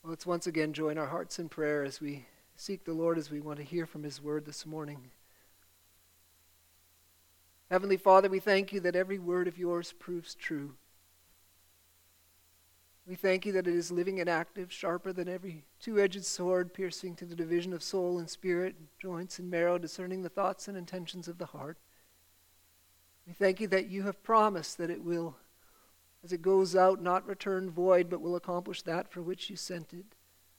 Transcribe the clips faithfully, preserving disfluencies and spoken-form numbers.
Let's once again join our hearts in prayer as we seek the Lord, as we want to hear from His word this morning. Heavenly Father, we thank you that every word of yours proves true. We thank you that it is living and active, sharper than every two-edged sword, piercing to the division of soul and spirit, joints and marrow, discerning the thoughts and intentions of the heart. We thank you that you have promised that it will, as it goes out, not return void, but will accomplish that for which you sent it.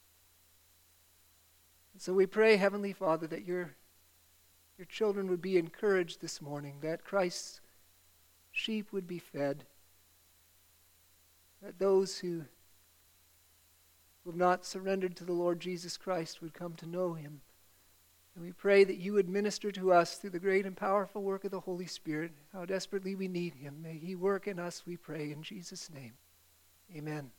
And so we pray, Heavenly Father, that your, your children would be encouraged this morning, that Christ's sheep would be fed, that those who have not surrendered to the Lord Jesus Christ would come to know him. And we pray that you would minister to us through the great and powerful work of the Holy Spirit. How desperately we need him. May he work in us, we pray, in Jesus' name. Amen.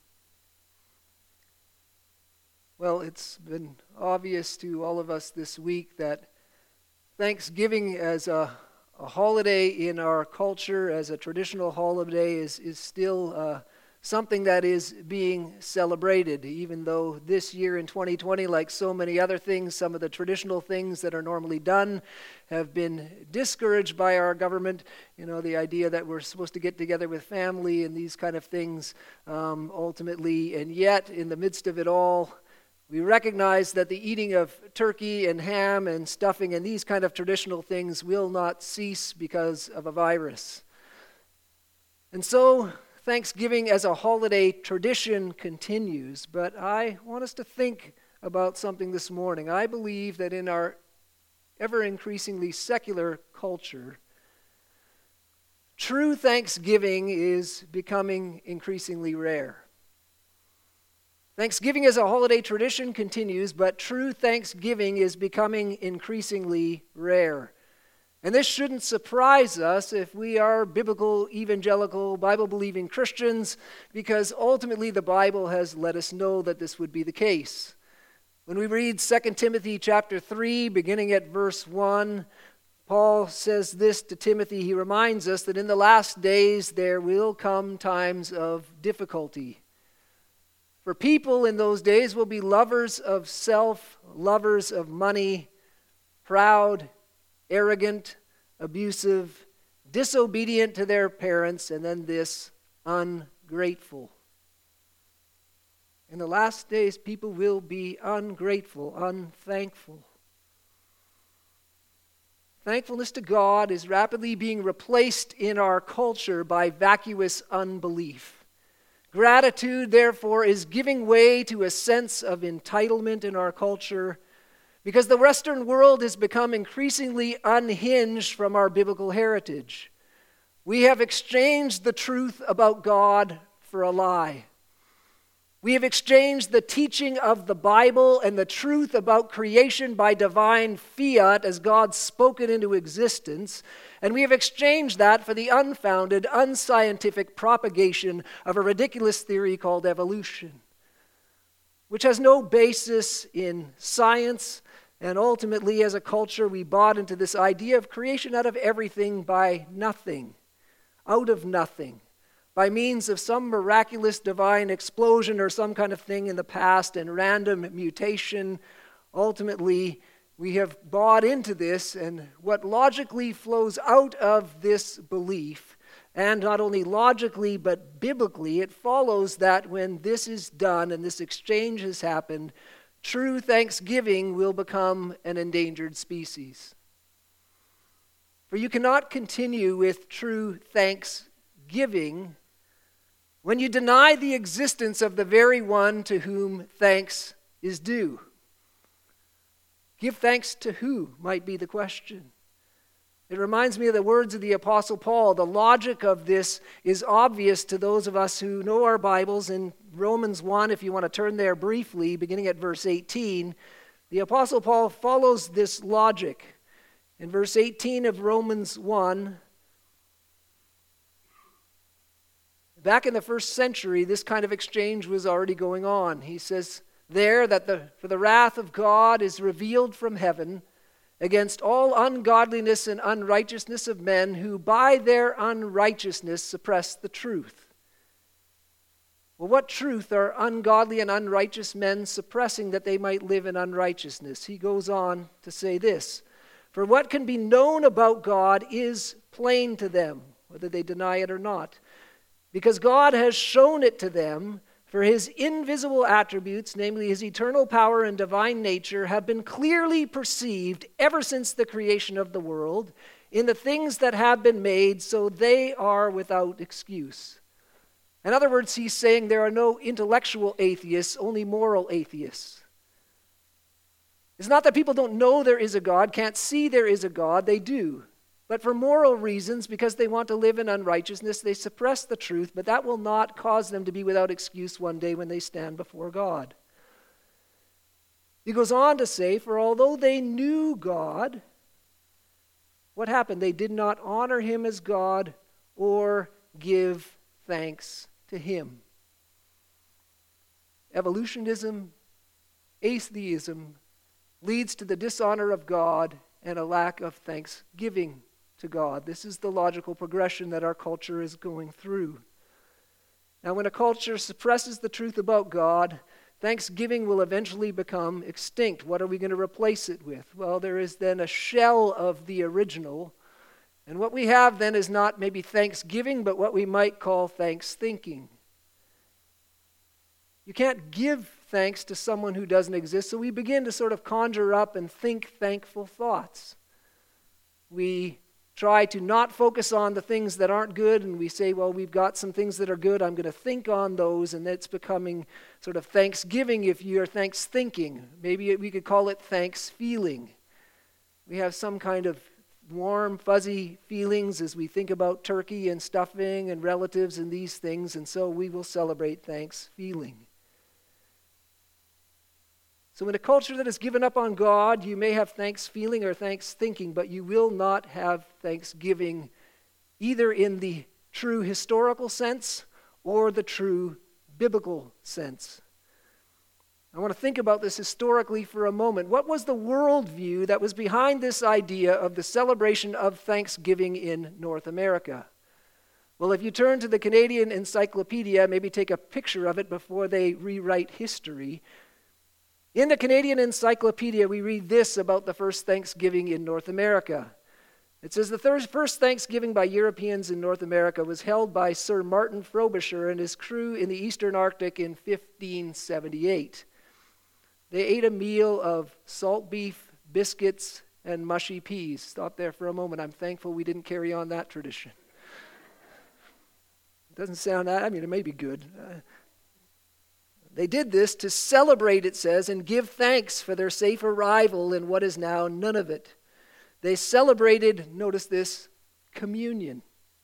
Well, it's been obvious to all of us this week that Thanksgiving as a, a holiday in our culture, as a traditional holiday, is, is still uh, something that is being celebrated, even though this year in twenty twenty, like so many other things, some of the traditional things that are normally done have been discouraged by our government. You know, the idea that we're supposed to get together with family and these kind of things um, ultimately. And yet, in the midst of it all, we recognize that the eating of turkey and ham and stuffing and these kind of traditional things will not cease because of a virus. And so, Thanksgiving as a holiday tradition continues, but I want us to think about something this morning. I believe that in our ever-increasingly secular culture, true Thanksgiving is becoming increasingly rare. Thanksgiving as a holiday tradition continues, but true Thanksgiving is becoming increasingly rare. And this shouldn't surprise us if we are biblical, evangelical, Bible-believing Christians, because ultimately the Bible has let us know that this would be the case. When we read Second Timothy chapter three, beginning at verse one, Paul says this to Timothy. He reminds us that in the last days there will come times of difficulty. For people in those days will be lovers of self, lovers of money, proud, arrogant, abusive, disobedient to their parents, and then this, ungrateful. In the last days, people will be ungrateful, unthankful. Thankfulness to God is rapidly being replaced in our culture by vacuous unbelief. Gratitude, therefore, is giving way to a sense of entitlement in our culture, because the Western world has become increasingly unhinged from our biblical heritage. We have exchanged the truth about God for a lie. We have exchanged the teaching of the Bible and the truth about creation by divine fiat as God spoken into existence, and we have exchanged that for the unfounded, unscientific propagation of a ridiculous theory called evolution, which has no basis in science. And ultimately, as a culture, we bought into this idea of creation out of everything by nothing, out of nothing, by means of some miraculous divine explosion or some kind of thing in the past and random mutation. Ultimately, we have bought into this, and what logically flows out of this belief, and not only logically but biblically, it follows that when this is done and this exchange has happened, true Thanksgiving will become an endangered species. For you cannot continue with true thanksgiving when you deny the existence of the very one to whom thanks is due. Give thanks to who, might be the question. It reminds me of the words of the Apostle Paul. The logic of this is obvious to those of us who know our Bibles. In Romans one, if you want to turn there briefly, beginning at verse eighteen, the Apostle Paul follows this logic. In verse eighteen of Romans one, back in the first century, this kind of exchange was already going on. He says there that the, for the wrath of God is revealed from heaven against all ungodliness and unrighteousness of men who by their unrighteousness suppress the truth. Well, what truth are ungodly and unrighteous men suppressing that they might live in unrighteousness? He goes on to say this, for what can be known about God is plain to them, whether they deny it or not, because God has shown it to them, for his invisible attributes, namely his eternal power and divine nature, have been clearly perceived ever since the creation of the world in the things that have been made, so they are without excuse. In other words, he's saying there are no intellectual atheists, only moral atheists. It's not that people don't know there is a God, can't see there is a God, they do. But for moral reasons, because they want to live in unrighteousness, they suppress the truth, but that will not cause them to be without excuse one day when they stand before God. He goes on to say, for although they knew God, what happened? They did not honor him as God or give thanks to him. Evolutionism, atheism, leads to the dishonor of God and a lack of thanksgiving to God. This is the logical progression that our culture is going through. Now, when a culture suppresses the truth about God, thanksgiving will eventually become extinct. What are we going to replace it with? Well, there is then a shell of the original. And what we have then is not maybe thanksgiving, but what we might call thanks thinking. You can't give thanks to someone who doesn't exist, so we begin to sort of conjure up and think thankful thoughts. We try to not focus on the things that aren't good, and we say, well, we've got some things that are good, I'm going to think on those, and it's becoming sort of thanksgiving if you're thanks thinking. Maybe we could call it thanks feeling. We have some kind of warm, fuzzy feelings as we think about turkey and stuffing and relatives and these things, and so we will celebrate thanks feeling. So in a culture that has given up on God, you may have thanks feeling or thanks thinking, but you will not have thanksgiving either in the true historical sense or the true biblical sense. I want to think about this historically for a moment. What was the worldview that was behind this idea of the celebration of Thanksgiving in North America? Well, if you turn to the Canadian Encyclopedia, maybe take a picture of it before they rewrite history. In the Canadian Encyclopedia, we read this about the first Thanksgiving in North America. It says, the first Thanksgiving by Europeans in North America was held by Sir Martin Frobisher and his crew in the Eastern Arctic in fifteen seventy-eight. They ate a meal of salt beef, biscuits, and mushy peas. Stop there for a moment. I'm thankful we didn't carry on that tradition. It doesn't sound that, I mean, it may be good. Uh, They did this to celebrate, it says, and give thanks for their safe arrival in what is now Nunavut. They celebrated, notice this, communion,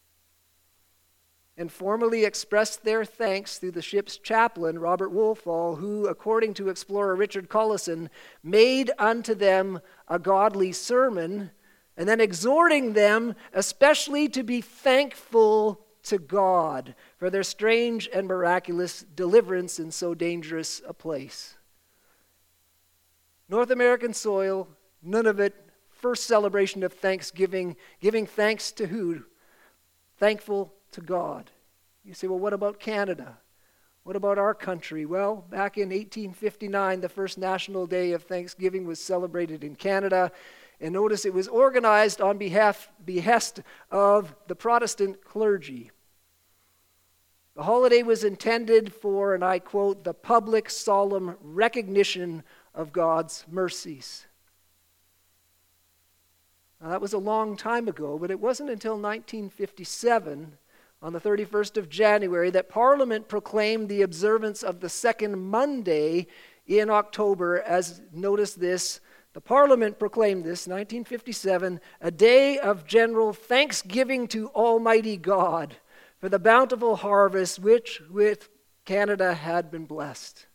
and formally expressed their thanks through the ship's chaplain, Robert Woolfall, who, according to explorer Richard Collison, made unto them a godly sermon, and then exhorting them especially to be thankful to God for their strange and miraculous deliverance in so dangerous a place. North American soil, Nunavut, first celebration of Thanksgiving, giving thanks to who? Thankful to God. You say, well, what about Canada? What about our country? Well, back in eighteen fifty-nine, the first National Day of Thanksgiving was celebrated in Canada. And notice it was organized on behalf, behest of the Protestant clergy. The holiday was intended for, and I quote, the public solemn recognition of God's mercies. Now, that was a long time ago, but it wasn't until nineteen fifty-seven, on the thirty-first of January, that Parliament proclaimed the observance of the second Monday in October as, notice this, the Parliament proclaimed this, nineteen fifty-seven, a day of general thanksgiving to Almighty God for the bountiful harvest which with Canada had been blessed.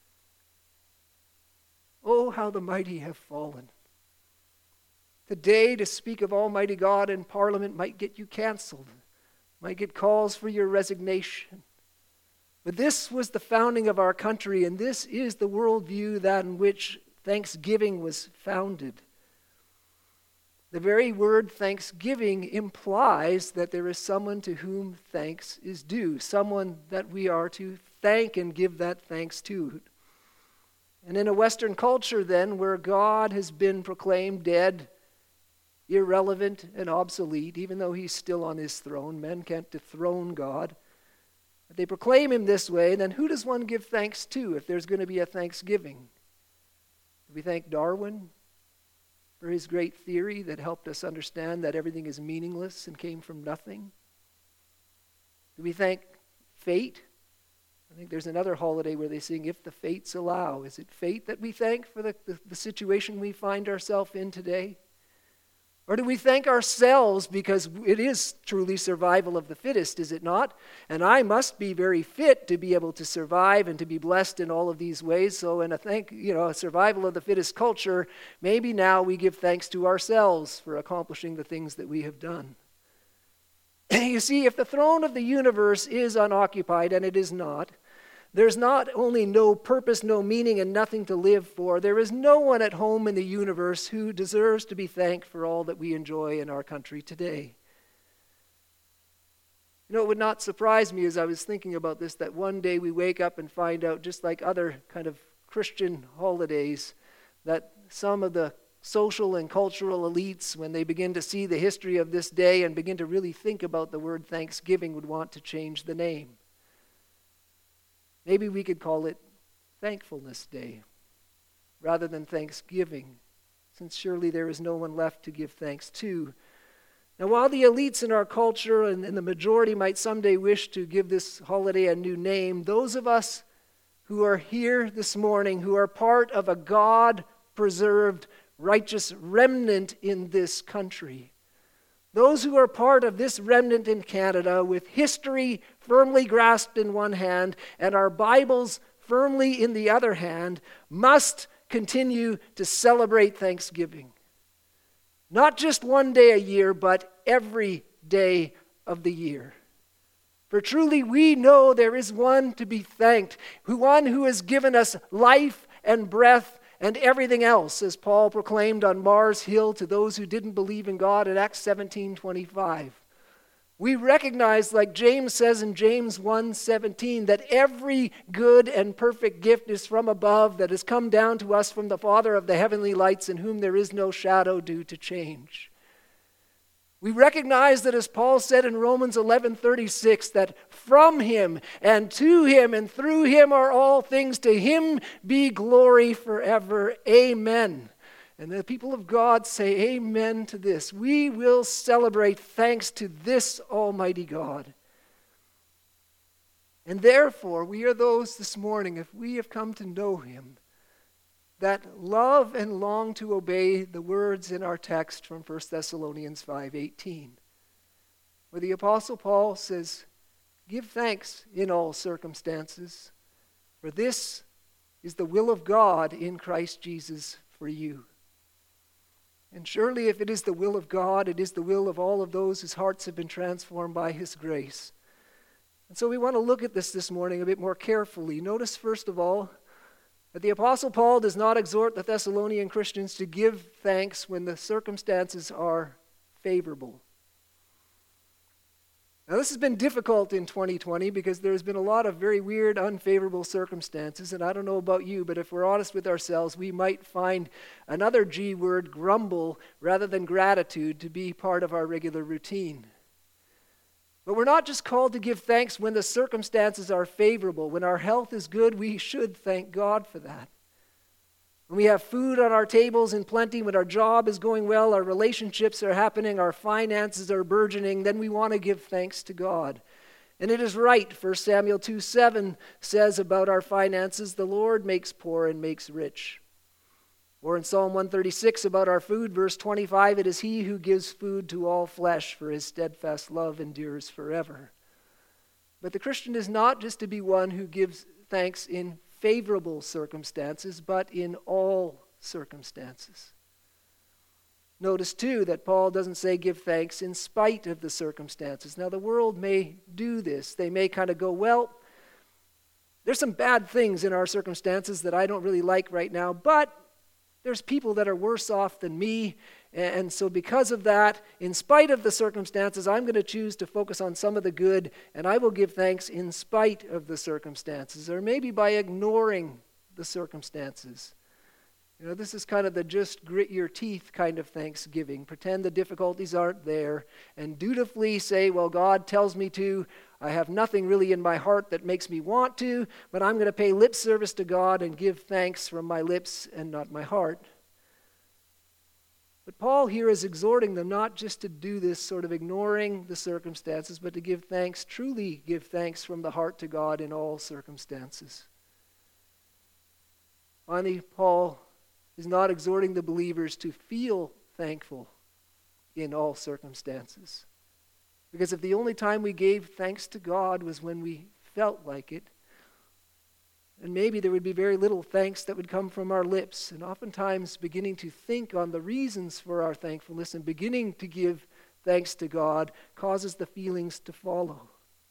Oh, how the mighty have fallen. Today, to speak of Almighty God in Parliament might get you canceled, might get calls for your resignation. But this was the founding of our country, and this is the worldview that in which Thanksgiving was founded. The very word thanksgiving implies that there is someone to whom thanks is due, someone that we are to thank and give that thanks to. And in a Western culture then, where God has been proclaimed dead, irrelevant and obsolete, even though he's still on his throne, men can't dethrone God. But they proclaim him this way, then who does one give thanks to if there's going to be a Thanksgiving? Do we thank Darwin for his great theory that helped us understand that everything is meaningless and came from nothing? Do we thank fate? I think there's another holiday where they sing, if the fates allow. Is it fate that we thank for the, the, the situation we find ourselves in today? Or do we thank ourselves because it is truly survival of the fittest, is it not? And I must be very fit to be able to survive and to be blessed in all of these ways. So in a thank, you know, a survival of the fittest culture, maybe now we give thanks to ourselves for accomplishing the things that we have done. You see, if the throne of the universe is unoccupied, and it is not, there's not only no purpose, no meaning, and nothing to live for, there is no one at home in the universe who deserves to be thanked for all that we enjoy in our country today. You know, it would not surprise me as I was thinking about this that one day we wake up and find out, just like other kind of Christian holidays, that some of the social and cultural elites, when they begin to see the history of this day and begin to really think about the word Thanksgiving, would want to change the name. Maybe we could call it Thankfulness Day rather than Thanksgiving, since surely there is no one left to give thanks to. Now, while the elites in our culture and, and the majority might someday wish to give this holiday a new name, those of us who are here this morning, who are part of a God-preserved, righteous remnant in this country, those who are part of this remnant in Canada with history firmly grasped in one hand and our Bibles firmly in the other hand, must continue to celebrate Thanksgiving. Not just one day a year, but every day of the year. For truly we know there is one to be thanked, one who has given us life and breath and everything else, as Paul proclaimed on Mars Hill to those who didn't believe in God in Acts seventeen twenty-five. We recognize, like James says in James one seventeen, that every good and perfect gift is from above, that has come down to us from the Father of the heavenly lights, in whom there is no shadow due to change. We recognize that, as Paul said in Romans eleven thirty-six, that from him and to him and through him are all things. To him be glory forever. Amen. And the people of God say amen to this. We will celebrate thanks to this Almighty God. And therefore, we are those this morning, if we have come to know him, that love and long to obey the words in our text from First Thessalonians five eighteen, where the Apostle Paul says, give thanks in all circumstances, for this is the will of God in Christ Jesus for you. And surely if it is the will of God, it is the will of all of those whose hearts have been transformed by his grace. And so we want to look at this this morning a bit more carefully. Notice, first of all, that the Apostle Paul does not exhort the Thessalonian Christians to give thanks when the circumstances are favorable. Now, this has been difficult in twenty twenty because there's been a lot of very weird, unfavorable circumstances, and I don't know about you, but if we're honest with ourselves, we might find another G word, grumble, rather than gratitude, to be part of our regular routine. But we're not just called to give thanks when the circumstances are favorable. When our health is good, we should thank God for that. When we have food on our tables in plenty, when our job is going well, our relationships are happening, our finances are burgeoning, then we want to give thanks to God. And it is right. First Samuel two seven says about our finances, the Lord makes poor and makes rich. Or in Psalm one thirty-six about our food, verse twenty-five, it is he who gives food to all flesh, for his steadfast love endures forever. But the Christian is not just to be one who gives thanks in favorable circumstances, but in all circumstances. Notice too that Paul doesn't say give thanks in spite of the circumstances. Now the world may do this. They may kind of go, well, there's some bad things in our circumstances that I don't really like right now, but there's people that are worse off than me. And so because of that, in spite of the circumstances, I'm going to choose to focus on some of the good, and I will give thanks in spite of the circumstances, or maybe by ignoring the circumstances. You know, this is kind of the just grit your teeth kind of thanksgiving. Pretend the difficulties aren't there, and dutifully say, well, God tells me to. I have nothing really in my heart that makes me want to, but I'm going to pay lip service to God and give thanks from my lips and not my heart. But Paul here is exhorting them not just to do this sort of ignoring the circumstances, but to give thanks, truly give thanks from the heart to God in all circumstances. Finally, Paul is not exhorting the believers to feel thankful in all circumstances. Because if the only time we gave thanks to God was when we felt like it, and maybe there would be very little thanks that would come from our lips. And oftentimes beginning to think on the reasons for our thankfulness and beginning to give thanks to God causes the feelings to follow.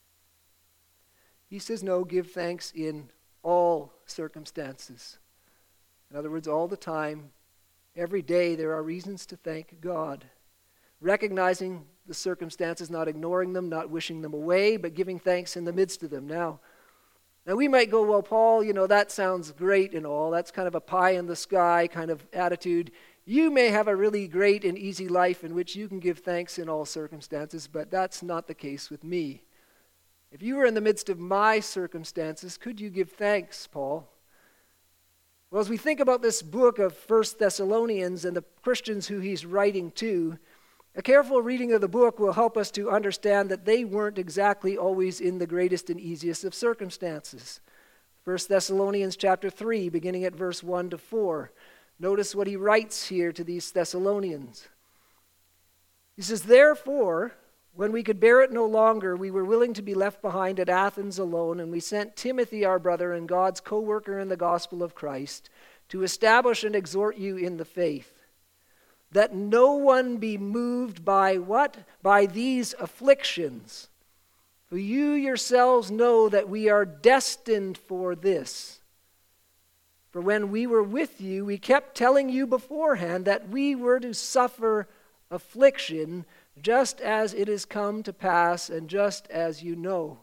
He says, no, give thanks in all circumstances. In other words, all the time, every day, there are reasons to thank God. Recognizing the circumstances, not ignoring them, not wishing them away, but giving thanks in the midst of them. Now, Now we might go, well, Paul, you know, that sounds great and all. That's kind of a pie in the sky kind of attitude. You may have a really great and easy life in which you can give thanks in all circumstances, but that's not the case with me. If you were in the midst of my circumstances, could you give thanks, Paul? Well, as we think about this book of First Thessalonians and the Christians who he's writing to, a careful reading of the book will help us to understand that they weren't exactly always in the greatest and easiest of circumstances. First Thessalonians chapter three, beginning at verse one to four. Notice what he writes here to these Thessalonians. He says, therefore, when we could bear it no longer, we were willing to be left behind at Athens alone, and we sent Timothy, our brother and God's co-worker in the gospel of Christ, to establish and exhort you in the faith. That no one be moved by what? By these afflictions. For you yourselves know that we are destined for this. For when we were with you, we kept telling you beforehand that we were to suffer affliction, just as it has come to pass, and just as you know.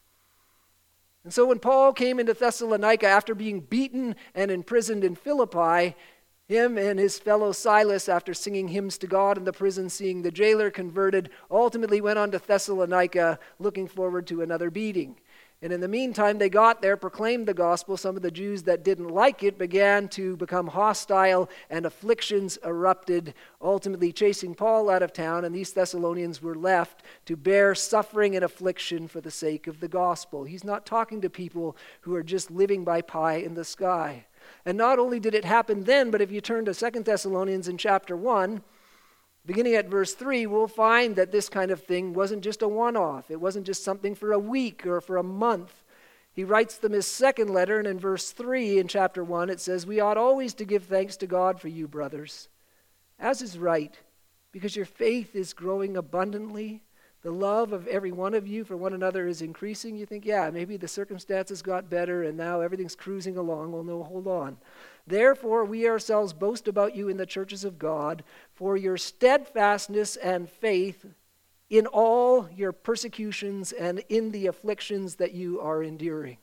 And so when Paul came into Thessalonica after being beaten and imprisoned in Philippi, him and his fellow Silas, after singing hymns to God in the prison, seeing the jailer converted, ultimately went on to Thessalonica looking forward to another beating. And in the meantime, they got there, proclaimed the gospel. Some of the Jews that didn't like it began to become hostile, and afflictions erupted, ultimately chasing Paul out of town, and these Thessalonians were left to bear suffering and affliction for the sake of the gospel. He's not talking to people who are just living by pie in the sky. And not only did it happen then, but if you turn to Second Thessalonians in chapter one, beginning at verse three, we'll find that this kind of thing wasn't just a one-off. It wasn't just something for a week or for a month. He writes them his second letter, and in verse three in chapter one, it says, we ought always to give thanks to God for you, brothers, as is right, because your faith is growing abundantly. The love of every one of you for one another is increasing. You think, yeah, maybe the circumstances got better and now everything's cruising along. Well, no, hold on. Therefore, we ourselves boast about you in the churches of God for your steadfastness and faith in all your persecutions and in the afflictions that you are enduring.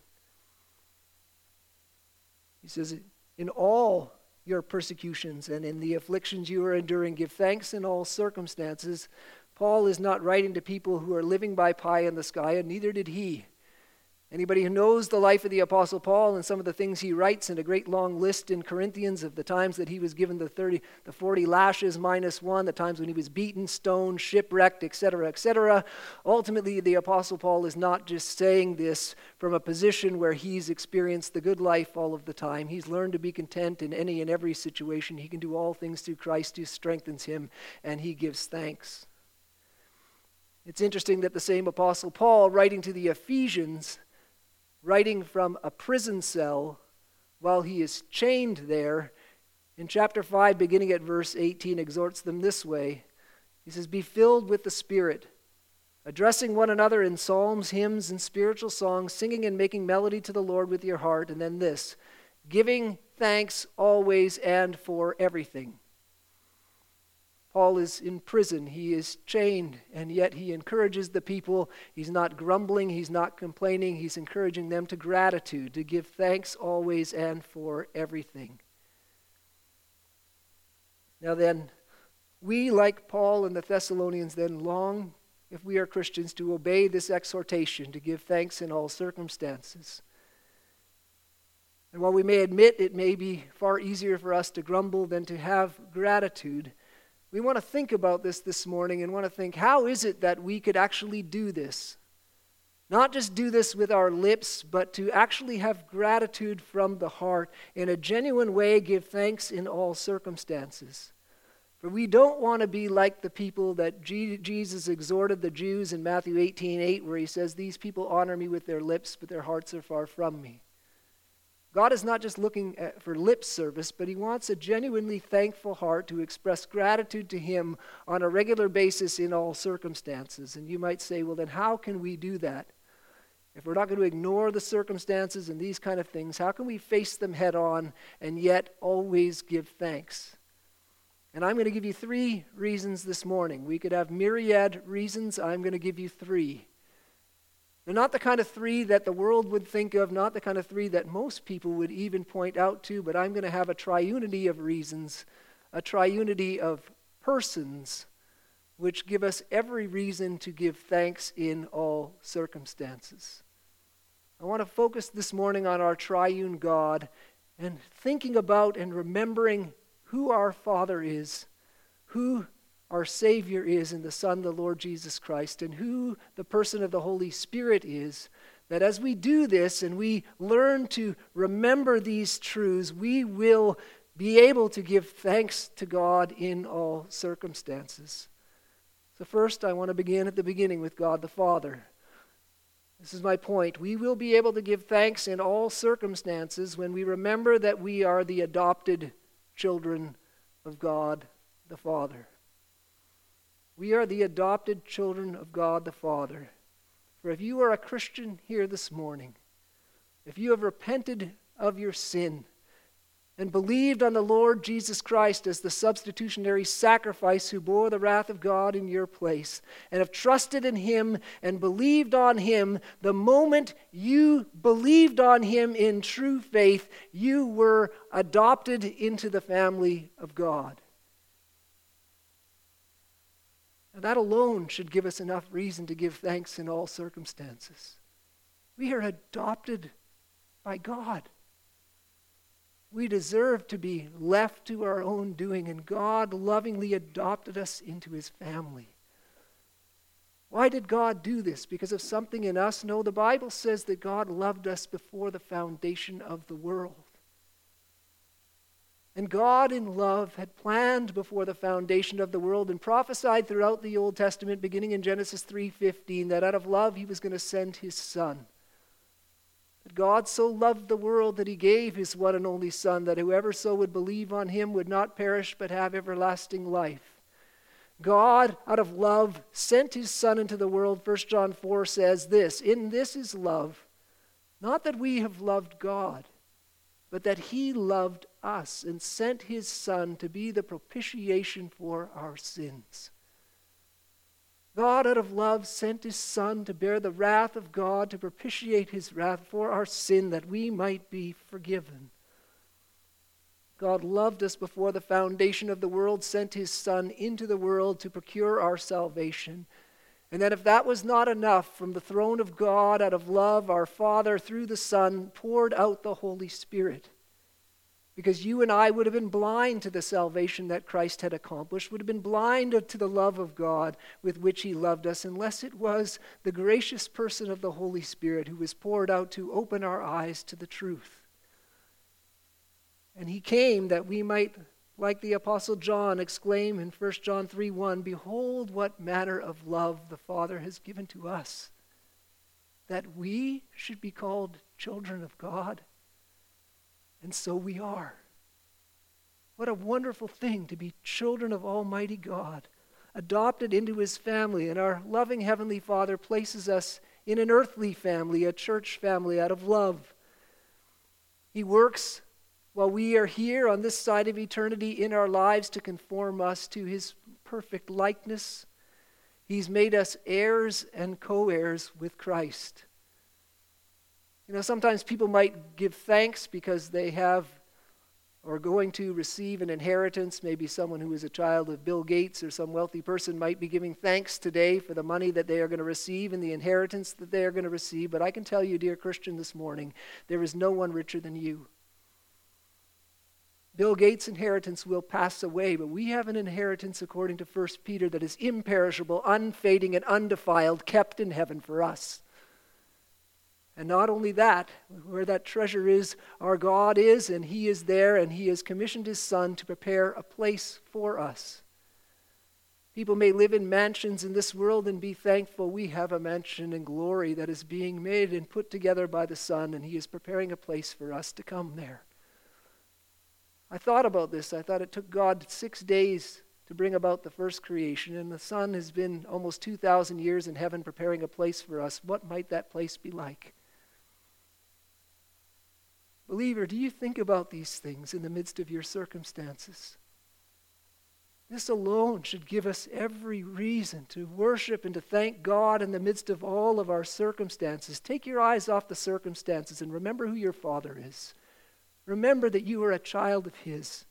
He says, in all your persecutions and in the afflictions you are enduring, give thanks in all circumstances. Paul is not writing to people who are living by pie in the sky, and neither did he. Anybody who knows the life of the Apostle Paul and some of the things he writes in a great long list in Corinthians of the times that he was given the thirty, the forty lashes minus one, the times when he was beaten, stoned, shipwrecked, et cetera, et cetera. Ultimately, the Apostle Paul is not just saying this from a position where he's experienced the good life all of the time. He's learned to be content in any and every situation. He can do all things through Christ who strengthens him, and he gives thanks. It's interesting that the same Apostle Paul, writing to the Ephesians, writing from a prison cell while he is chained there, in chapter five, beginning at verse eighteen, exhorts them this way. He says, be filled with the Spirit, addressing one another in psalms, hymns, and spiritual songs, singing and making melody to the Lord with your heart. And then this, giving thanks always and for everything. Paul is in prison, he is chained, and yet he encourages the people. He's not grumbling, he's not complaining, he's encouraging them to gratitude, to give thanks always and for everything. Now then, we, like Paul and the Thessalonians, then long, if we are Christians, to obey this exhortation, to give thanks in all circumstances. And while we may admit it may be far easier for us to grumble than to have gratitude, we want to think about this this morning and want to think, how is it that we could actually do this? Not just do this with our lips, but to actually have gratitude from the heart, in a genuine way give thanks in all circumstances. For we don't want to be like the people that G- Jesus exhorted the Jews in Matthew eighteen eight, where he says, "These people honor me with their lips, but their hearts are far from me." God is not just looking at, for lip service, but he wants a genuinely thankful heart to express gratitude to him on a regular basis in all circumstances. And you might say, well, then how can we do that? If we're not going to ignore the circumstances and these kind of things, how can we face them head on and yet always give thanks? And I'm going to give you three reasons this morning. We could have myriad reasons. I'm going to give you three. They're not the kind of three that the world would think of, not the kind of three that most people would even point out to, but I'm going to have a triunity of reasons, a triunity of persons, which give us every reason to give thanks in all circumstances. I want to focus this morning on our triune God and thinking about and remembering who our Father is, who our Savior is in the Son, the Lord Jesus Christ, and who the person of the Holy Spirit is, that as we do this and we learn to remember these truths, we will be able to give thanks to God in all circumstances. So first, I want to begin at the beginning with God the Father. This is my point. We will be able to give thanks in all circumstances when we remember that we are the adopted children of God the Father. We are the adopted children of God the Father. For if you are a Christian here this morning, if you have repented of your sin and believed on the Lord Jesus Christ as the substitutionary sacrifice who bore the wrath of God in your place, and have trusted in him and believed on him, the moment you believed on him in true faith, you were adopted into the family of God. Now, that alone should give us enough reason to give thanks in all circumstances. We are adopted by God. We deserve to be left to our own doing, and God lovingly adopted us into his family. Why did God do this? Because of something in us? No, the Bible says that God loved us before the foundation of the world. And God in love had planned before the foundation of the world and prophesied throughout the Old Testament, beginning in Genesis three fifteen, that out of love he was going to send his Son. That God so loved the world that he gave his one and only Son, that whoever so would believe on him would not perish but have everlasting life. God, out of love, sent his Son into the world. First John four says this, "In this is love, not that we have loved God, but that he loved us and sent his Son to be the propitiation for our sins." God, out of love, sent his Son to bear the wrath of God, to propitiate his wrath for our sin, that we might be forgiven. God loved us before the foundation of the world, sent his Son into the world to procure our salvation. And that if that was not enough, from the throne of God, out of love, our Father, through the Son, poured out the Holy Spirit. Because you and I would have been blind to the salvation that Christ had accomplished, would have been blind to the love of God with which he loved us, unless it was the gracious person of the Holy Spirit who was poured out to open our eyes to the truth. And he came that we might, like the Apostle John, exclaim in First John three one, "Behold what manner of love the Father has given to us, that we should be called children of God." And so we are. What a wonderful thing to be children of Almighty God, adopted into his family, and our loving Heavenly Father places us in an earthly family, a church family out of love. He works while we are here on this side of eternity in our lives to conform us to his perfect likeness, he's made us heirs and co-heirs with Christ. You know, sometimes people might give thanks because they have or going to receive an inheritance. Maybe someone who is a child of Bill Gates or some wealthy person might be giving thanks today for the money that they are going to receive and the inheritance that they are going to receive. But I can tell you, dear Christian, this morning, there is no one richer than you. Bill Gates' inheritance will pass away, but we have an inheritance, according to First Peter, that is imperishable, unfading, and undefiled, kept in heaven for us. And not only that, where that treasure is, our God is, and he is there, and he has commissioned his Son to prepare a place for us. People may live in mansions in this world and be thankful. We have a mansion in glory that is being made and put together by the Son, and he is preparing a place for us to come there. I thought about this. I thought it took God six days to bring about the first creation, and the Son has been almost two thousand years in heaven preparing a place for us. What might that place be like? Believer, do you think about these things in the midst of your circumstances? This alone should give us every reason to worship and to thank God in the midst of all of our circumstances. Take your eyes off the circumstances and remember who your Father is. Remember that you are a child of his.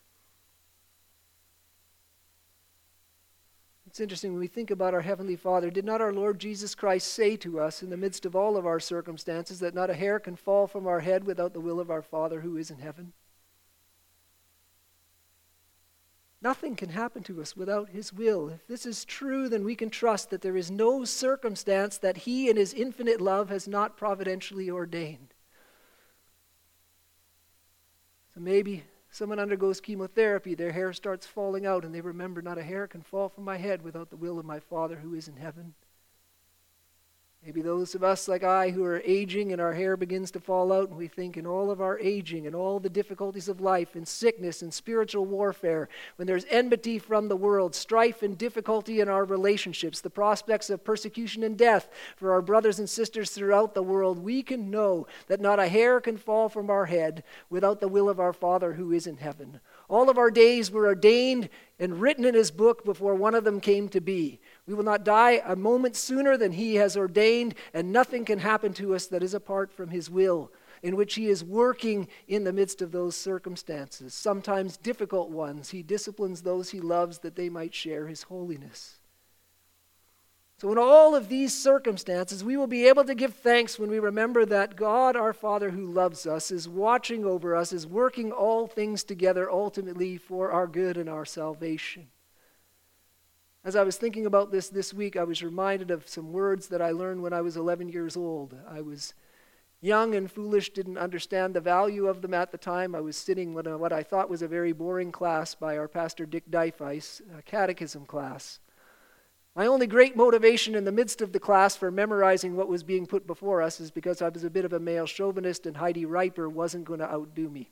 It's interesting when we think about our Heavenly Father. Did not our Lord Jesus Christ say to us in the midst of all of our circumstances that not a hair can fall from our head without the will of our Father who is in heaven? Nothing can happen to us without his will. If this is true, then we can trust that there is no circumstance that he in his infinite love has not providentially ordained. So maybe someone undergoes chemotherapy, their hair starts falling out, and they remember, not a hair can fall from my head without the will of my Father who is in heaven. Maybe those of us like I who are aging and our hair begins to fall out, and we think in all of our aging and all the difficulties of life and sickness and spiritual warfare, when there's enmity from the world, strife and difficulty in our relationships, the prospects of persecution and death for our brothers and sisters throughout the world, we can know that not a hair can fall from our head without the will of our Father who is in heaven. All of our days were ordained and written in his book before one of them came to be. We will not die a moment sooner than he has ordained, and nothing can happen to us that is apart from his will, in which he is working in the midst of those circumstances, sometimes difficult ones. He disciplines those he loves that they might share his holiness. So in all of these circumstances, we will be able to give thanks when we remember that God, our Father who loves us, is watching over us, is working all things together ultimately for our good and our salvation. As I was thinking about this this week, I was reminded of some words that I learned when I was eleven years old. I was young and foolish, didn't understand the value of them at the time. I was sitting in what I thought was a very boring class by our pastor Dick Dyfeis, a catechism class. My only great motivation in the midst of the class for memorizing what was being put before us is because I was a bit of a male chauvinist and Heidi Riper wasn't going to outdo me.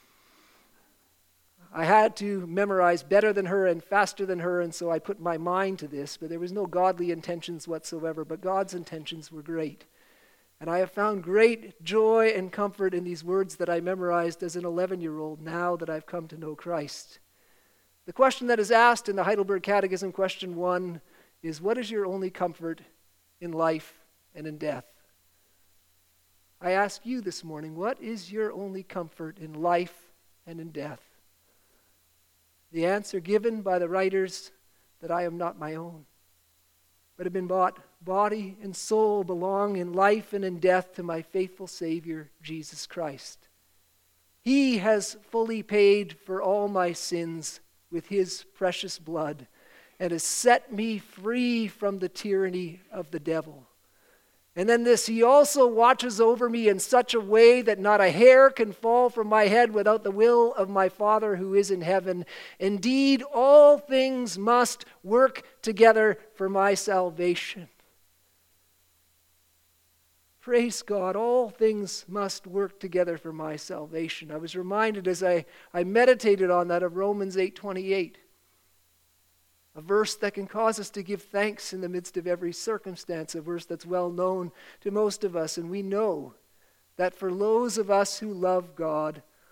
I had to memorize better than her and faster than her, and so I put my mind to this, but there was no godly intentions whatsoever, but God's intentions were great. And I have found great joy and comfort in these words that I memorized as an eleven-year-old now that I've come to know Christ. The question that is asked in the Heidelberg Catechism, question one, is what is your only comfort in life and in death? I ask you this morning, what is your only comfort in life and in death? The answer given by the writers that I am not my own, but have been bought, body and soul belong in life and in death to my faithful Savior, Jesus Christ. He has fully paid for all my sins with his precious blood and has set me free from the tyranny of the devil. And then this, he also watches over me in such a way that not a hair can fall from my head without the will of my Father who is in heaven. Indeed, all things must work together for my salvation. Praise God, all things must work together for my salvation. I was reminded as I, I meditated on that of Romans eight twenty-eight. A verse that can cause us to give thanks in the midst of every circumstance, a verse that's well known to most of us. And we know that for those of us who love God,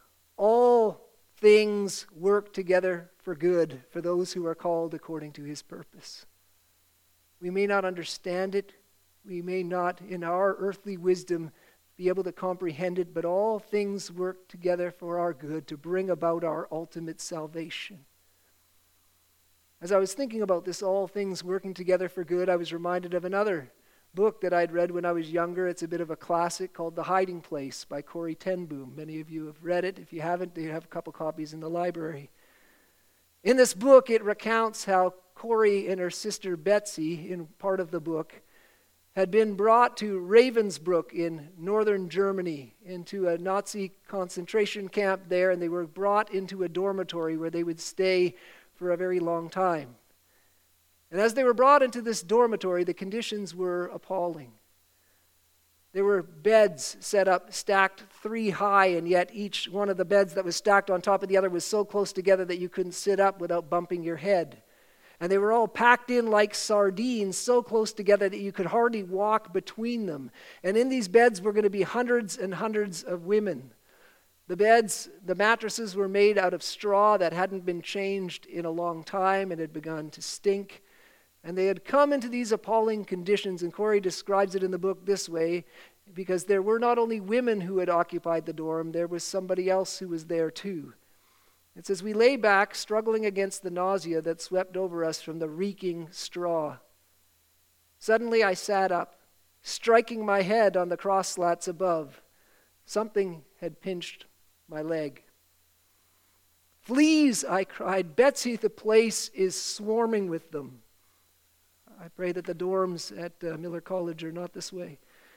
all things work together for good for those who are called according to his purpose. We may not understand it. We may not, in our earthly wisdom, be able to comprehend it, but all things work together for our good to bring about our ultimate salvation. As I was thinking about this, all things working together for good, I was reminded of another book that I'd read when I was younger. It's a bit of a classic called The Hiding Place by Corrie ten Boom. Many of you have read it. If you haven't, you have a couple copies in the library. In this book, it recounts how Corrie and her sister Betsy, in part of the book, had been brought to Ravensbrück in northern Germany, into a Nazi concentration camp there, and they were brought into a dormitory where they would stay for a very long time. And as they were brought into this dormitory, the conditions were appalling. There were beds set up, stacked three high, and yet each one of the beds that was stacked on top of the other was so close together that you couldn't sit up without bumping your head. And they were all packed in like sardines, so close together that you could hardly walk between them. And in these beds were going to be hundreds and hundreds of women. The beds, the mattresses were made out of straw that hadn't been changed in a long time and had begun to stink. And they had come into these appalling conditions, and Corrie describes it in the book this way, because there were not only women who had occupied the dorm, there was somebody else who was there too. It says, we lay back, struggling against the nausea that swept over us from the reeking straw. Suddenly I sat up, striking my head on the cross slats above. Something had pinched my leg. Fleas, I cried. Betsy, the place is swarming with them. I pray that the dorms at uh, Miller College are not this way.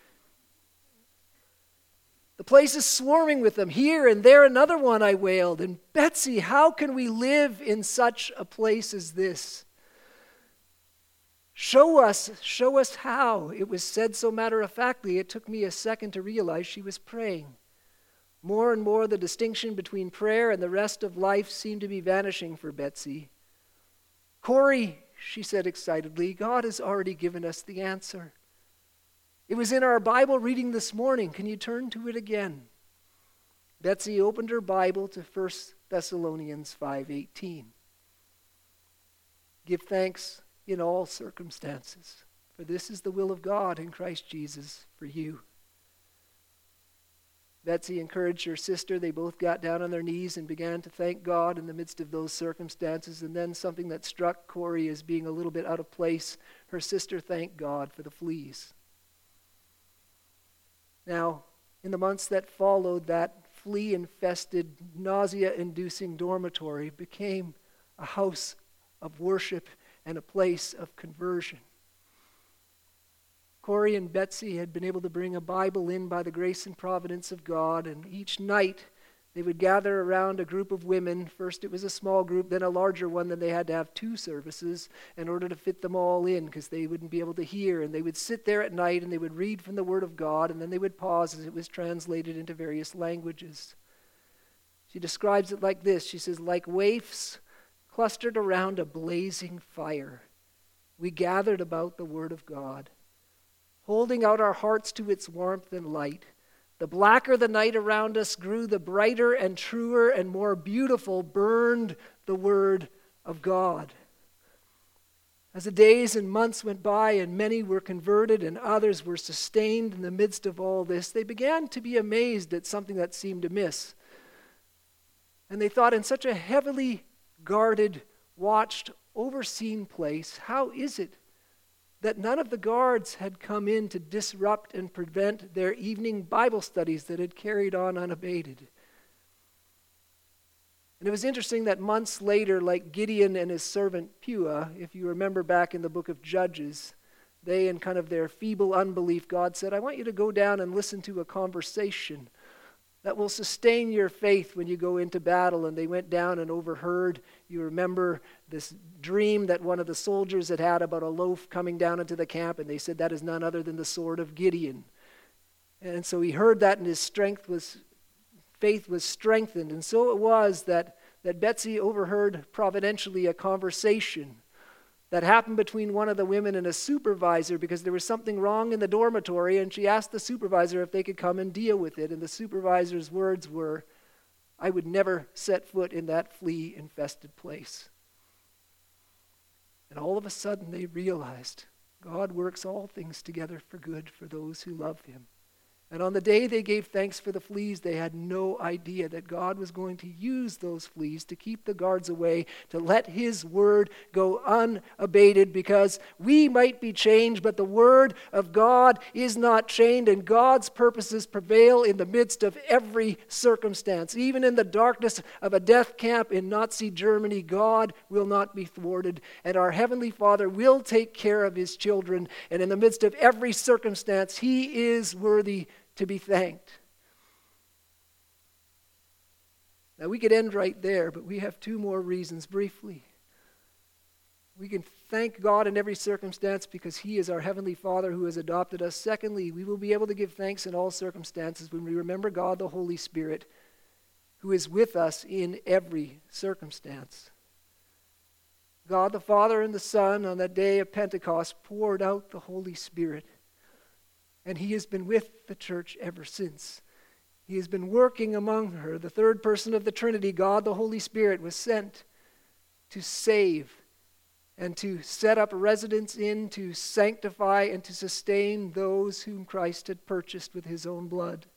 The place is swarming with them. Here and there another one, I wailed. And Betsy, how can we live in such a place as this? Show us, show us how. It was said so matter-of-factly, it took me a second to realize she was praying. More and more the distinction between prayer and the rest of life seemed to be vanishing for Betsy. Corrie, she said excitedly, God has already given us the answer. It was in our Bible reading this morning. Can you turn to it again? Betsy opened her Bible to First Thessalonians five eighteen. Give thanks in all circumstances, for this is the will of God in Christ Jesus for you. Betsy encouraged her sister. They both got down on their knees and began to thank God in the midst of those circumstances. And then something that struck Corrie as being a little bit out of place, her sister thanked God for the fleas. Now, in the months that followed, that flea-infested, nausea-inducing dormitory became a house of worship and a place of conversion. Corrie and Betsy had been able to bring a Bible in by the grace and providence of God, and each night they would gather around a group of women. First it was a small group, then a larger one, then they had to have two services in order to fit them all in because they wouldn't be able to hear. And they would sit there at night and they would read from the Word of God, and then they would pause as it was translated into various languages. She describes it like this. She says, like waifs clustered around a blazing fire, we gathered about the Word of God, holding out our hearts to its warmth and light. The blacker the night around us grew, the brighter and truer and more beautiful burned the Word of God. As the days and months went by and many were converted and others were sustained in the midst of all this, they began to be amazed at something that seemed amiss. And they thought, in such a heavily guarded, watched, overseen place, how is it that none of the guards had come in to disrupt and prevent their evening Bible studies that had carried on unabated? And it was interesting that months later, like Gideon and his servant Pua, if you remember back in the book of Judges, they, in kind of their feeble unbelief, God said, I want you to go down and listen to a conversation that will sustain your faith when you go into battle. And they went down and overheard. You remember this dream that one of the soldiers had had about a loaf coming down into the camp, and they said that is none other than the sword of Gideon. And so he heard that, and his strength was, faith was strengthened. And so it was that, that Betsy overheard providentially a conversation that happened between one of the women and a supervisor because there was something wrong in the dormitory, and she asked the supervisor if they could come and deal with it. And the supervisor's words were, I would never set foot in that flea-infested place. And all of a sudden they realized God works all things together for good for those who love him. And on the day they gave thanks for the fleas, they had no idea that God was going to use those fleas to keep the guards away, to let his word go unabated, because we might be changed, but the word of God is not chained, and God's purposes prevail in the midst of every circumstance. Even in the darkness of a death camp in Nazi Germany, God will not be thwarted, and our Heavenly Father will take care of his children, and in the midst of every circumstance, he is worthy to be thanked. Now we could end right there, but we have two more reasons briefly. We can thank God in every circumstance because he is our Heavenly Father who has adopted us. Secondly, we will be able to give thanks in all circumstances when we remember God the Holy Spirit, who is with us in every circumstance. God the Father and the Son on that day of Pentecost poured out the Holy Spirit. And he has been with the church ever since. He has been working among her. The third person of the Trinity, God the Holy Spirit, was sent to save and to set up residence in, to sanctify and to sustain those whom Christ had purchased with his own blood.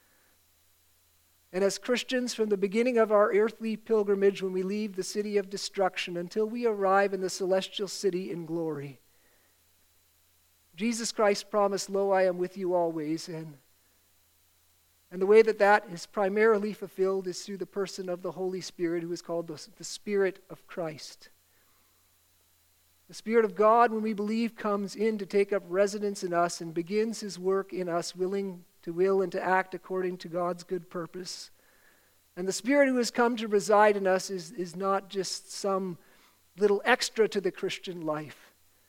And as Christians, from the beginning of our earthly pilgrimage, when we leave the city of destruction until we arrive in the celestial city in glory, Jesus Christ promised, "Lo, I am with you always." And, and the way that that is primarily fulfilled is through the person of the Holy Spirit, who is called the, the Spirit of Christ. The Spirit of God, when we believe, comes in to take up residence in us and begins his work in us, willing to will and to act according to God's good purpose. And the Spirit who has come to reside in us is, is not just some little extra to the Christian life.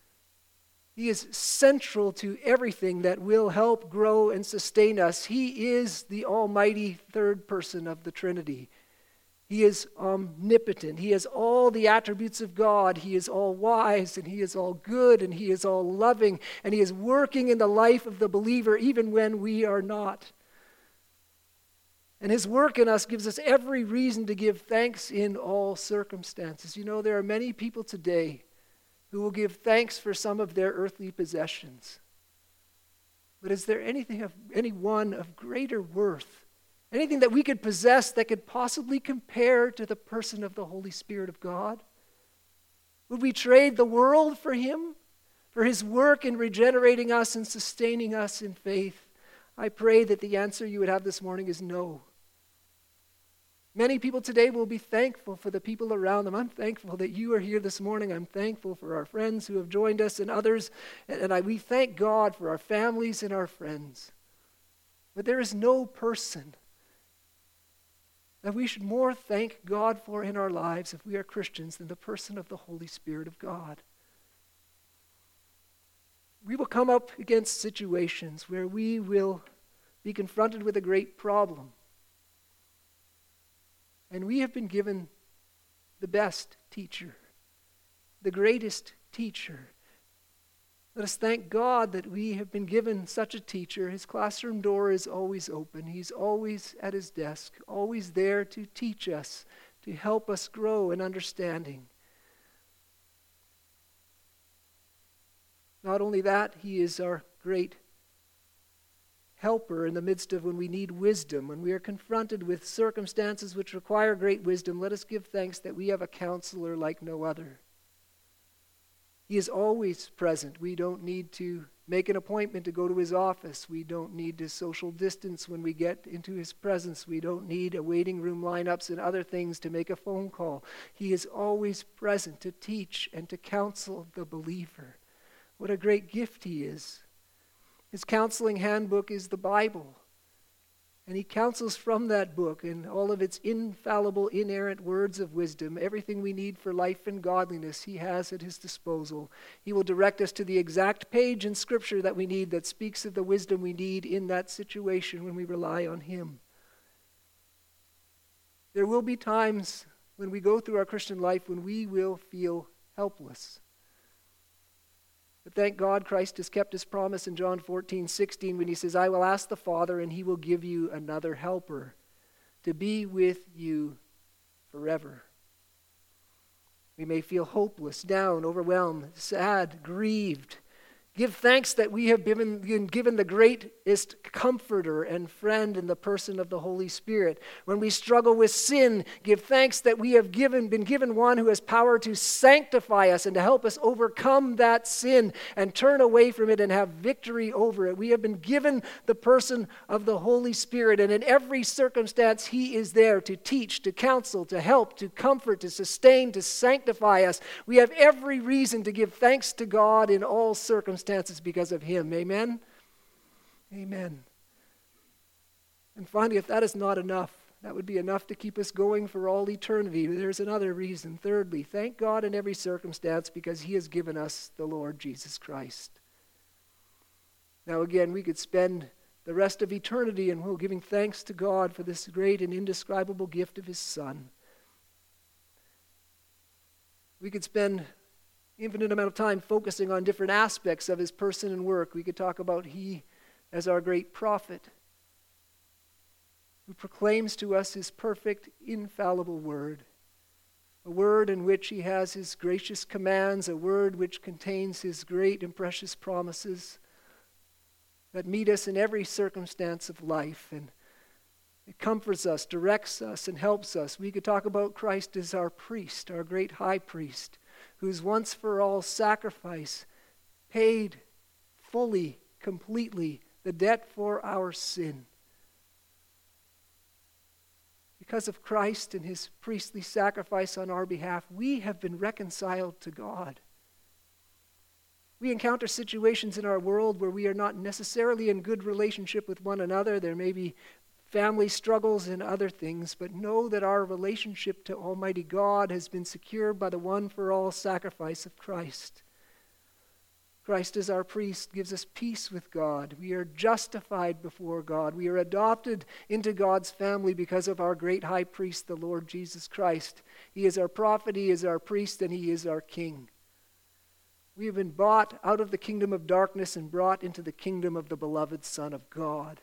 He is central to everything that will help grow and sustain us. He is the almighty third person of the Trinity. He is omnipotent. He has all the attributes of God. He is all wise, and he is all good, and he is all loving, and he is working in the life of the believer even when we are not. And his work in us gives us every reason to give thanks in all circumstances. You know, there are many people today who will give thanks for some of their earthly possessions. But is there anything of any one of greater worth, anything that we could possess that could possibly compare to the person of the Holy Spirit of God? Would we trade the world for him, for his work in regenerating us and sustaining us in faith? I pray that the answer you would have this morning is no. Many people today will be thankful for the people around them. I'm thankful that you are here this morning. I'm thankful for our friends who have joined us and others. And, and I, we thank God for our families and our friends. But there is no person that we should more thank God for in our lives if we are Christians than the person of the Holy Spirit of God. We will come up against situations where we will be confronted with a great problem. And we have been given the best teacher, the greatest teacher. Let us thank God that we have been given such a teacher. His classroom door is always open. He's always at his desk, always there to teach us, to help us grow in understanding. Not only that, he is our great helper in the midst of when we need wisdom, when we are confronted with circumstances which require great wisdom. Let us give thanks that we have a counselor like no other. He is always present. We don't need to make an appointment to go to his office. We don't need to social distance when we get into his presence. We don't need a waiting room lineups and other things to make a phone call. He is always present to teach and to counsel the believer. What a great gift he is. His counseling handbook is the Bible. And he counsels from that book and all of its infallible, inerrant words of wisdom. Everything we need for life and godliness he has at his disposal. He will direct us to the exact page in Scripture that we need that speaks of the wisdom we need in that situation when we rely on him. There will be times when we go through our Christian life when we will feel helpless. But thank God Christ has kept his promise in John fourteen sixteen when he says, "I will ask the Father and he will give you another helper to be with you forever. We may feel hopeless, down, overwhelmed, sad, grieved. Give thanks that we have been given the greatest comforter and friend in the person of the Holy Spirit. When we struggle with sin, give thanks that we have given, been given one who has power to sanctify us and to help us overcome that sin and turn away from it and have victory over it. We have been given the person of the Holy Spirit, and in every circumstance He is there to teach, to counsel, to help, to comfort, to sustain, to sanctify us. We have every reason to give thanks to God in all circumstances because of Him. Amen? Amen. And finally, if that is not enough, that would be enough to keep us going for all eternity. There's another reason. Thirdly, thank God in every circumstance because He has given us the Lord Jesus Christ. Now again, we could spend the rest of eternity and we're giving thanks to God for this great and indescribable gift of His Son. We could spend infinite amount of time focusing on different aspects of His person and work. We could talk about He as our great prophet who proclaims to us His perfect, infallible word, a word in which He has His gracious commands, a word which contains His great and precious promises that meet us in every circumstance of life, and it comforts us, directs us, and helps us. We could talk about Christ as our priest, our great high priest, whose once for all sacrifice paid fully, completely, the debt for our sin. Because of Christ and His priestly sacrifice on our behalf, we have been reconciled to God. We encounter situations in our world where we are not necessarily in good relationship with one another. There may be family struggles and other things, but know that our relationship to Almighty God has been secured by the one-for-all sacrifice of Christ. Christ as our priest gives us peace with God. We are justified before God. We are adopted into God's family because of our great high priest, the Lord Jesus Christ. He is our prophet, He is our priest, and He is our king. We have been bought out of the kingdom of darkness and brought into the kingdom of the beloved Son of God.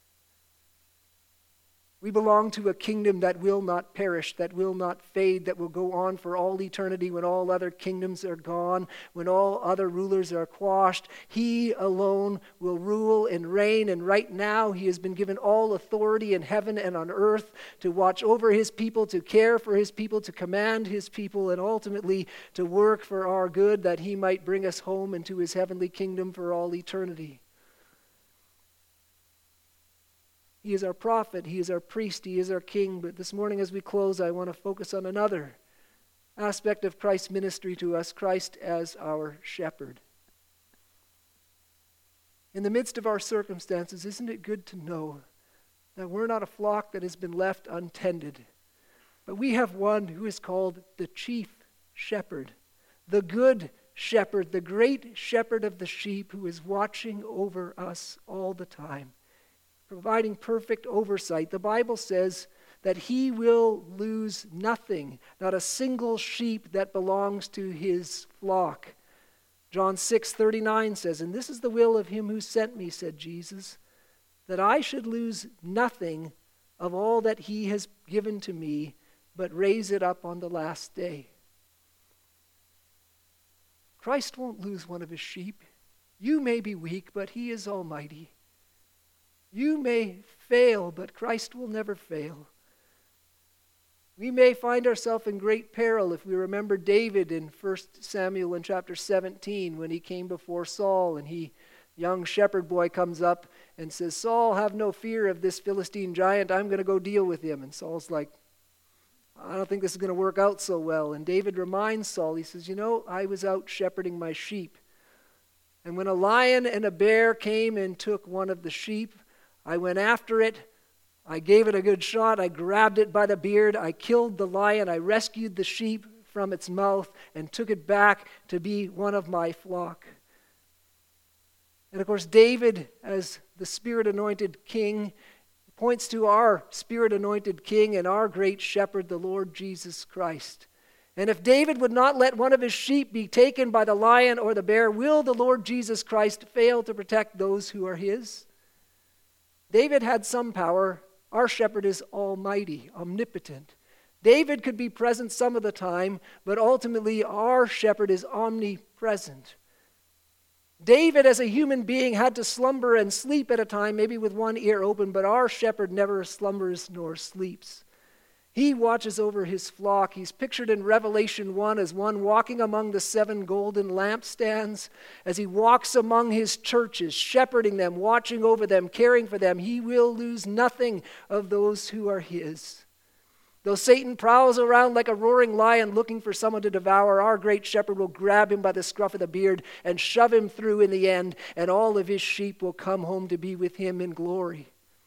We belong to a kingdom that will not perish, that will not fade, that will go on for all eternity when all other kingdoms are gone, when all other rulers are quashed. He alone will rule and reign, and right now He has been given all authority in heaven and on earth to watch over His people, to care for His people, to command His people, and ultimately to work for our good that He might bring us home into His heavenly kingdom for all eternity. He is our prophet, He is our priest, He is our king. But this morning as we close, I want to focus on another aspect of Christ's ministry to us, Christ as our shepherd. In the midst of our circumstances, isn't it good to know that we're not a flock that has been left untended, but we have one who is called the chief shepherd, the good shepherd, the great shepherd of the sheep who is watching over us all the time, providing perfect oversight. The Bible says that He will lose nothing, not a single sheep that belongs to His flock. John six thirty-nine says, "And this is the will of Him who sent me," said Jesus, "that I should lose nothing of all that He has given to me, but raise it up on the last day." Christ won't lose one of His sheep. You may be weak, but He is almighty. You may fail, but Christ will never fail. We may find ourselves in great peril if we remember David in First Samuel in chapter seventeen when he came before Saul, and he, young shepherd boy, comes up and says, "Saul, have no fear of this Philistine giant. I'm going to go deal with him." And Saul's like, "I don't think this is going to work out so well." And David reminds Saul, he says, "You know, I was out shepherding my sheep. And when a lion and a bear came and took one of the sheep, I went after it, I gave it a good shot, I grabbed it by the beard, I killed the lion, I rescued the sheep from its mouth and took it back to be one of my flock." And of course, David, as the Spirit-anointed king, points to our Spirit-anointed king and our great shepherd, the Lord Jesus Christ. And if David would not let one of his sheep be taken by the lion or the bear, will the Lord Jesus Christ fail to protect those who are His? David had some power, Our shepherd is almighty, omnipotent. David could be present some of the time, but ultimately our shepherd is omnipresent. David, as a human being, had to slumber and sleep at a time, maybe with one ear open, but our shepherd never slumbers nor sleeps. He watches over his flock. He's pictured in Revelation one as one walking among the seven golden lampstands. As he walks among his churches, shepherding them, watching over them, caring for them, he will lose nothing of those who are his. Though Satan prowls around like a roaring lion looking for someone to devour, our great shepherd will grab him by the scruff of the beard and shove him through in the end, and all of his sheep will come home to be with him in glory.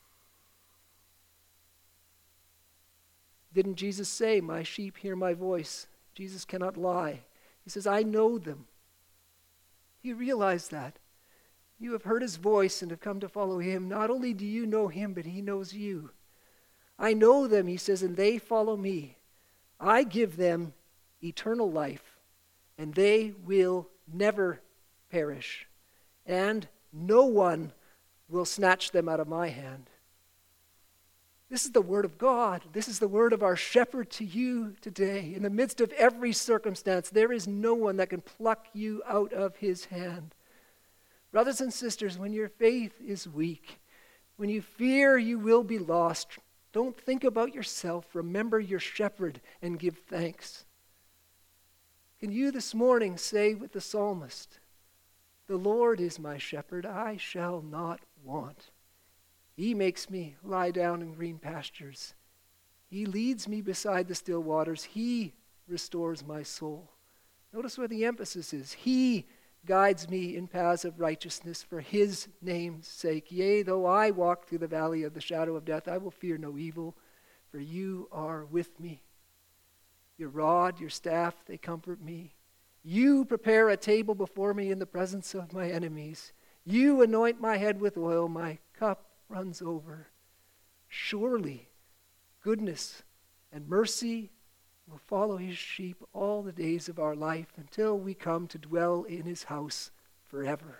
Didn't Jesus say, "My sheep hear my voice"? Jesus cannot lie. He says, "I know them." You realize that. You have heard his voice and have come to follow him. Not only do you know him, but he knows you. I know them, he says, and they follow me. I give them eternal life, and they will never perish, and no one will snatch them out of my hand. This is the word of God. This is the word of our shepherd to you today. In the midst of every circumstance, there is no one that can pluck you out of his hand. Brothers and sisters, when your faith is weak, when you fear you will be lost, don't think about yourself. Remember your shepherd and give thanks. Can you this morning say with the psalmist, "The Lord is my shepherd, I shall not want. He makes me lie down in green pastures. He leads me beside the still waters. He restores my soul." Notice where the emphasis is. He guides me in paths of righteousness for his name's sake. Yea, though I walk through the valley of the shadow of death, I will fear no evil, for you are with me. Your rod, your staff, they comfort me. You prepare a table before me in the presence of my enemies. You anoint my head with oil, my cup runs over. Surely goodness and mercy will follow his sheep all the days of our life until we come to dwell in his house forever.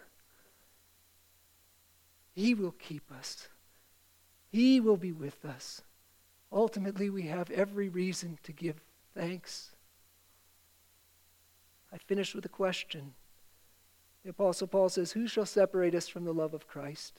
He will keep us. He will be with us. Ultimately, we have every reason to give thanks. I finish with a question. The Apostle Paul says, "Who shall separate us from the love of Christ?"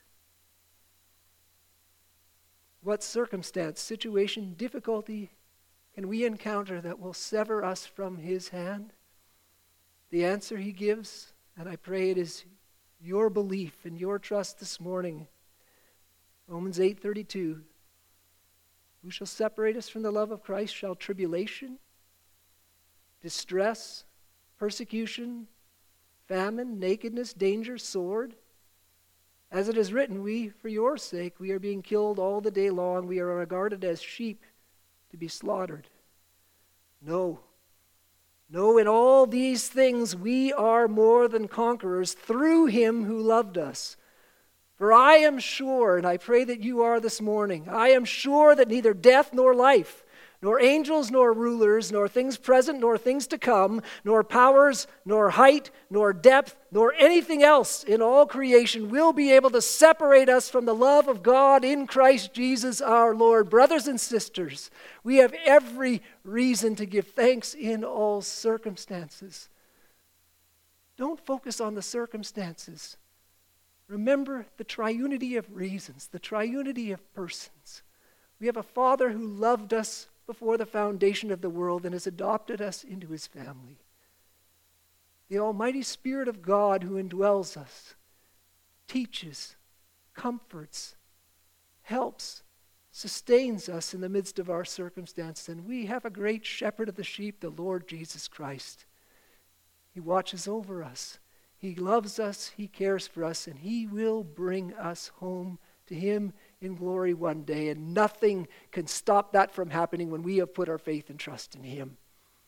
What circumstance, situation, difficulty can we encounter that will sever us from his hand? The answer he gives, and I pray it is your belief and your trust this morning. Romans eight thirty-two. Who shall separate us from the love of Christ? Shall tribulation, distress, persecution, famine, nakedness, danger, sword? As it is written, we, for your sake, we are being killed all the day long. We are regarded as sheep to be slaughtered. No. No, in all these things we are more than conquerors through him who loved us. For I am sure, and I pray that you are this morning, I am sure that neither death nor life, nor angels nor rulers, nor things present nor things to come, nor powers, nor height, nor depth, nor anything else in all creation will be able to separate us from the love of God in Christ Jesus our Lord. Brothers and sisters, we have every reason to give thanks in all circumstances. Don't focus on the circumstances. Remember the triunity of reasons, the triunity of persons. We have a Father who loved us before the foundation of the world and has adopted us into his family. The Almighty Spirit of God who indwells us, teaches, comforts, helps, sustains us in the midst of our circumstance. And we have a great shepherd of the sheep, the Lord Jesus Christ. He watches over us. He loves us, he cares for us, and he will bring us home to him in glory one day, and nothing can stop that from happening when we have put our faith and trust in him.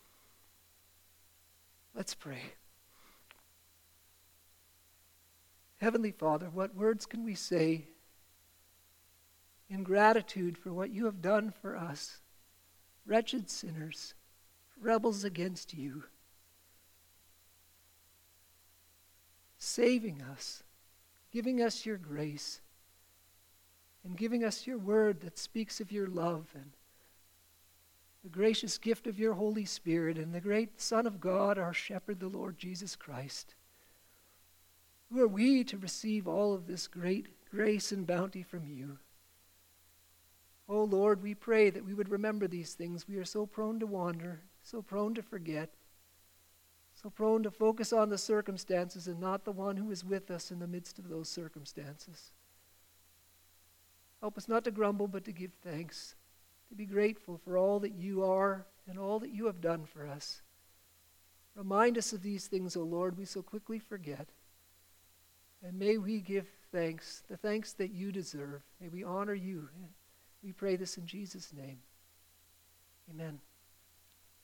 Let's pray. Heavenly Father, what words can we say in gratitude for what you have done for us, wretched sinners, rebels against you, saving us, giving us your grace, and giving us your word that speaks of your love and the gracious gift of your Holy Spirit and the great Son of God, our shepherd, the Lord Jesus Christ. Who are we to receive all of this great grace and bounty from you? Oh Lord, we pray that we would remember these things. We are so prone to wander, so prone to forget, so prone to focus on the circumstances and not the one who is with us in the midst of those circumstances. Help us not to grumble, but to give thanks, to be grateful for all that you are and all that you have done for us. Remind us of these things, O Lord, we so quickly forget. And may we give thanks, the thanks that you deserve. May we honor you. We pray this in Jesus' name. Amen.